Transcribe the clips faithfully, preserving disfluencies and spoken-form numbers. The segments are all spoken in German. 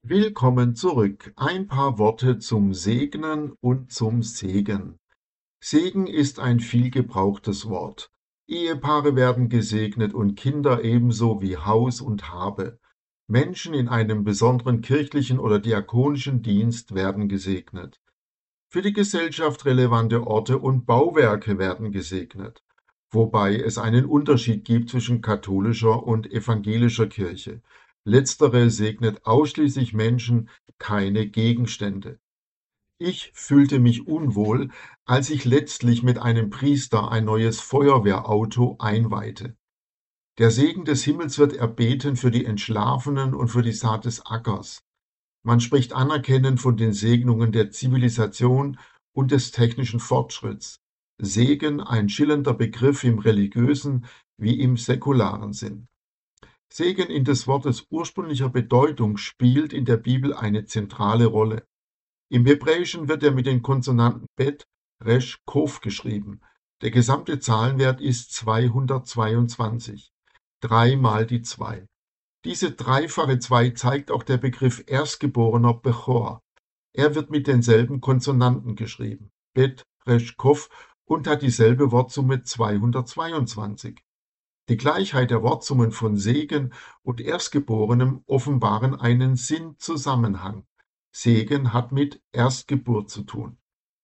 Willkommen zurück. Ein paar Worte zum Segnen und zum Segen. Segen ist ein viel gebrauchtes Wort. Ehepaare werden gesegnet und Kinder ebenso wie Haus und Habe. Menschen in einem besonderen kirchlichen oder diakonischen Dienst werden gesegnet. Für die Gesellschaft relevante Orte und Bauwerke werden gesegnet, wobei es einen Unterschied gibt zwischen katholischer und evangelischer Kirche. Letztere segnet ausschließlich Menschen, keine Gegenstände. Ich fühlte mich unwohl, als ich letztlich mit einem Priester ein neues Feuerwehrauto einweihte. Der Segen des Himmels wird erbeten für die Entschlafenen und für die Saat des Ackers. Man spricht anerkennend von den Segnungen der Zivilisation und des technischen Fortschritts. Segen ein schillernder Begriff im religiösen wie im säkularen Sinn. Segen in des Wortes ursprünglicher Bedeutung spielt in der Bibel eine zentrale Rolle. Im Hebräischen wird er mit den Konsonanten Bet, Resh, Kof geschrieben. Der gesamte Zahlenwert ist zweihundertzweiundzwanzig. Dreimal die zwei. Diese dreifache zwei zeigt auch der Begriff Erstgeborener Bechor. Er wird mit denselben Konsonanten geschrieben, Bet, Resh, Kof, und hat dieselbe Wortsumme zweihundertzweiundzwanzig. Die Gleichheit der Wortsummen von Segen und Erstgeborenem offenbaren einen Sinnzusammenhang. Segen hat mit Erstgeburt zu tun.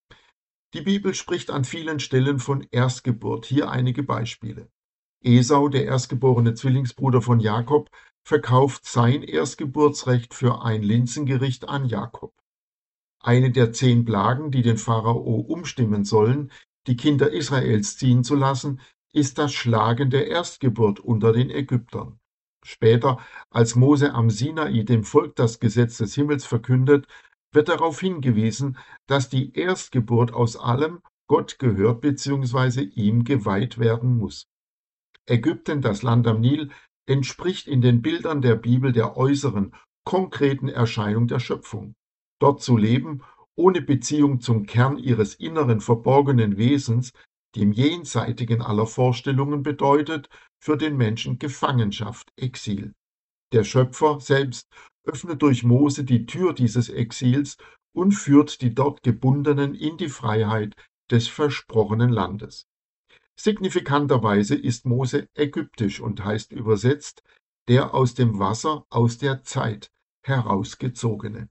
Die Bibel spricht an vielen Stellen von Erstgeburt. Hier einige Beispiele. Esau, der erstgeborene Zwillingsbruder von Jakob, verkauft sein Erstgeburtsrecht für ein Linsengericht an Jakob. Eine der zehn Plagen, die den Pharao umstimmen sollen, die Kinder Israels ziehen zu lassen, ist das Schlagen der Erstgeburt unter den Ägyptern. Später, als Mose am Sinai dem Volk das Gesetz des Himmels verkündet, wird darauf hingewiesen, dass die Erstgeburt aus allem Gott gehört bzw. ihm geweiht werden muss. Ägypten, das Land am Nil, entspricht in den Bildern der Bibel der äußeren, konkreten Erscheinung der Schöpfung. Dort zu leben, ohne Beziehung zum Kern ihres inneren verborgenen Wesens, dem Jenseitigen aller Vorstellungen, bedeutet für den Menschen Gefangenschaft, Exil. Der Schöpfer selbst öffnet durch Mose die Tür dieses Exils und führt die dort Gebundenen in die Freiheit des versprochenen Landes. Signifikanterweise ist Mose ägyptisch und heißt übersetzt der aus dem Wasser, aus der Zeit herausgezogene.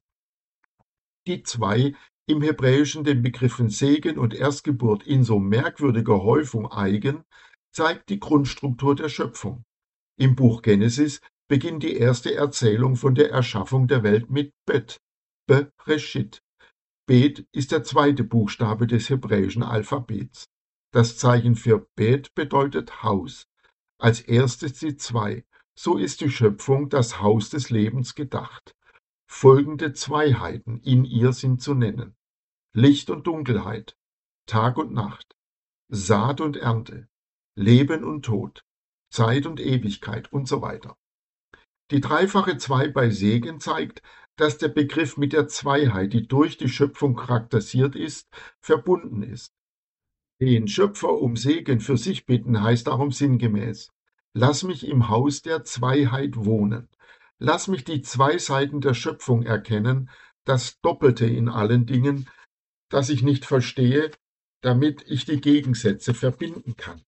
Die zwei im Hebräischen den Begriffen Segen und Erstgeburt in so merkwürdiger Häufung eigen, zeigt die Grundstruktur der Schöpfung. Im Buch Genesis beginnt die erste Erzählung von der Erschaffung der Welt mit Bet, Bereshit. Bet ist der zweite Buchstabe des hebräischen Alphabets. Das Zeichen für Bet bedeutet Haus. Als erstes die zwei. So ist die Schöpfung das Haus des Lebens gedacht. Folgende Zweiheiten in ihr sind zu nennen: Licht und Dunkelheit, Tag und Nacht, Saat und Ernte, Leben und Tod, Zeit und Ewigkeit und so weiter. Die dreifache zwei bei Segen zeigt, dass der Begriff mit der Zweiheit, die durch die Schöpfung charakterisiert ist, verbunden ist. Den Schöpfer um Segen für sich bitten heißt darum sinngemäß: Lass mich im Haus der Zweiheit wohnen. Lass mich die zwei Seiten der Schöpfung erkennen, das Doppelte in allen Dingen, das ich nicht verstehe, damit ich die Gegensätze verbinden kann.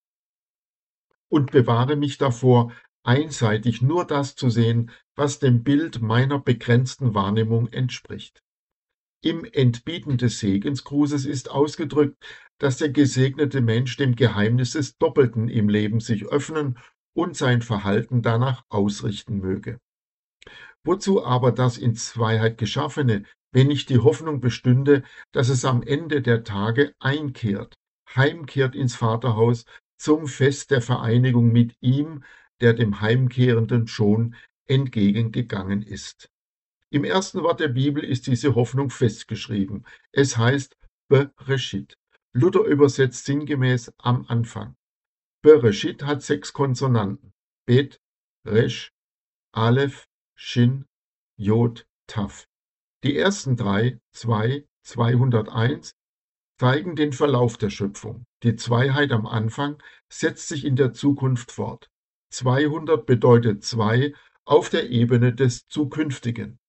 Und bewahre mich davor, einseitig nur das zu sehen, was dem Bild meiner begrenzten Wahrnehmung entspricht. Im Entbieten des Segensgrußes ist ausgedrückt, dass der gesegnete Mensch dem Geheimnis des Doppelten im Leben sich öffnen und sein Verhalten danach ausrichten möge. Wozu aber das in Zweiheit Geschaffene, wenn nicht die Hoffnung bestünde, dass es am Ende der Tage einkehrt, heimkehrt ins Vaterhaus zum Fest der Vereinigung mit ihm, der dem Heimkehrenden schon entgegengegangen ist. Im ersten Wort der Bibel ist diese Hoffnung festgeschrieben. Es heißt Bereshit. Luther übersetzt sinngemäß am Anfang. Bereshit hat sechs Konsonanten: Bet, Resh, Aleph, Shin, Jod, Taf. Die ersten drei, zwei, zweihunderteins, zeigen den Verlauf der Schöpfung. Die Zweiheit am Anfang setzt sich in der Zukunft fort. zweihundert bedeutet zwei auf der Ebene des Zukünftigen.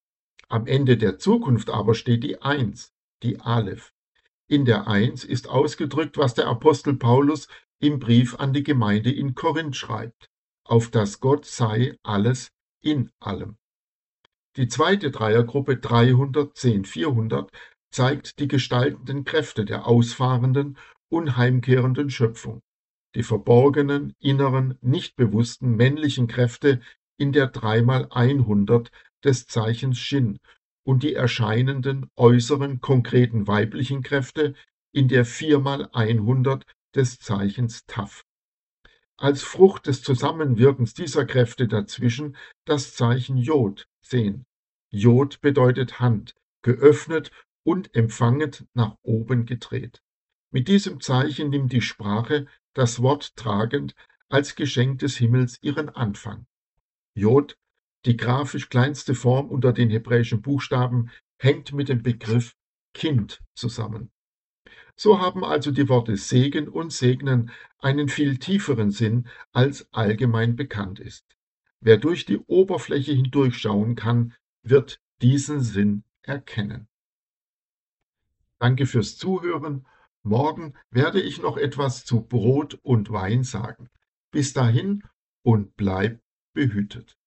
Am Ende der Zukunft aber steht die Eins, die Aleph. In der Eins ist ausgedrückt, was der Apostel Paulus im Brief an die Gemeinde in Korinth schreibt: Auf dass Gott sei alles in allem. Die zweite Dreiergruppe dreihundertzehn vierhundert zeigt die gestaltenden Kräfte der ausfahrenden und heimkehrenden Schöpfung, die verborgenen, inneren, nicht bewussten männlichen Kräfte in der drei mal hundert des Zeichens Shin und die erscheinenden, äußeren, konkreten weiblichen Kräfte in der vier mal hundert des Zeichens Taf. Als Frucht des Zusammenwirkens dieser Kräfte dazwischen das Zeichen Jod sehen. Jod bedeutet Hand, geöffnet und empfangend nach oben gedreht. Mit diesem Zeichen nimmt die Sprache, das Wort tragend, als Geschenk des Himmels ihren Anfang. Jod, die grafisch kleinste Form unter den hebräischen Buchstaben, hängt mit dem Begriff Kind zusammen. So haben also die Worte Segen und Segnen einen viel tieferen Sinn, als allgemein bekannt ist. Wer durch die Oberfläche hindurchschauen kann, wird diesen Sinn erkennen. Danke fürs Zuhören. Morgen werde ich noch etwas zu Brot und Wein sagen. Bis dahin und bleib behütet.